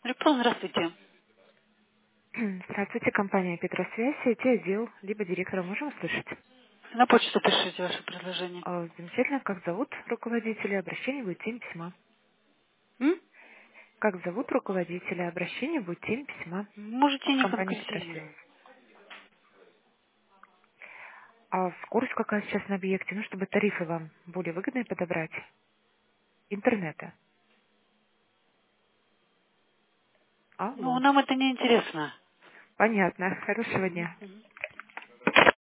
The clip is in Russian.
Репон, здравствуйте. Здравствуйте, компания Петросвязь, IT-отдел, либо директора можем услышать? На почту пишите ваше предложение. Замечательно, как зовут руководителя, обращение будет в тень письма. М? Как зовут руководителя, обращение будет в тень письма Можете в не компании Петросвязь. конкретизировать. А скорость какая сейчас на объекте, ну, чтобы тарифы вам более выгодные подобрать? Интернета. Ну, Алло. нам это не интересно. Понятно. Хорошего Мгм, дня. мгм.